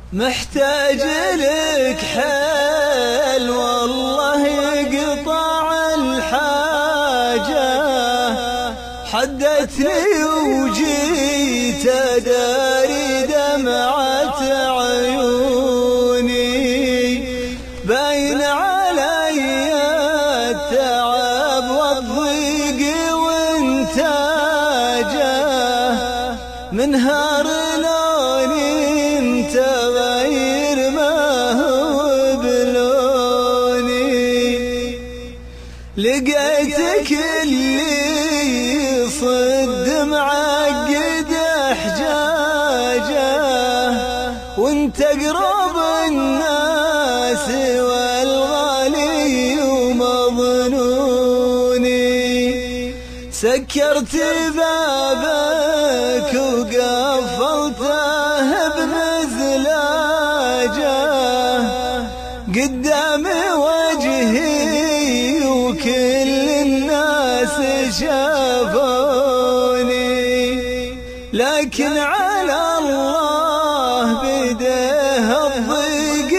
محتاج لك حيل والله يقطع الحاجة، حدتني وجيت أداري دمعة عيوني، باين علي التعب والضيق وانتاجه، من نهار لوني انت غير ما هو بلوني، لقيتك اللي صد معقد احجاجه، وانت اقرب الناس والغالي ومظنوني، سكرت بابك وقفلته بمزلاجه، قدام وجهي وكل الناس شافوني، لكن على الله بيده الضيق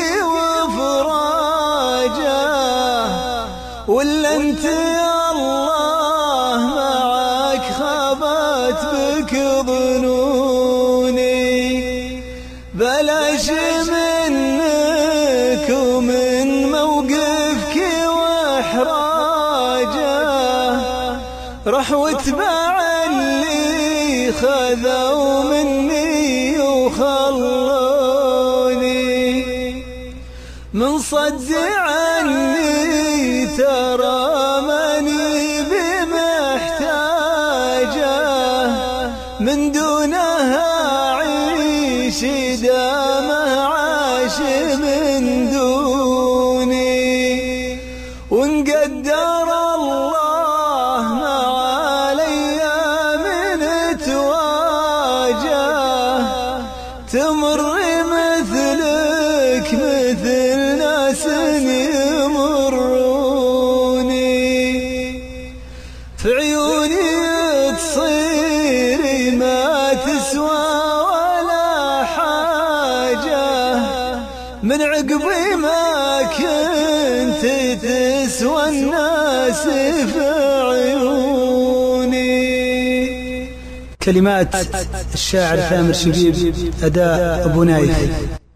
وفراجه، ولا انت الله معك خابت بك ظنوني، بلاش منك ومن موقفك واحراجه، رح واتبع اللي خذوا مني وخلوني، من صد عني ترى ماني بمحتاجه، من دونها عيش دامه عاش من دوني، وانقدر الله مع الايام نتواجه، تمر مثلك مثل ناس يمروني، في عيوني تصيري ما تسوى ولا حاجة، من عقبي ما كنت تسوى الناس في عيوني. كلمات الشاعر ثامر شبيب، أداء أبو نايف.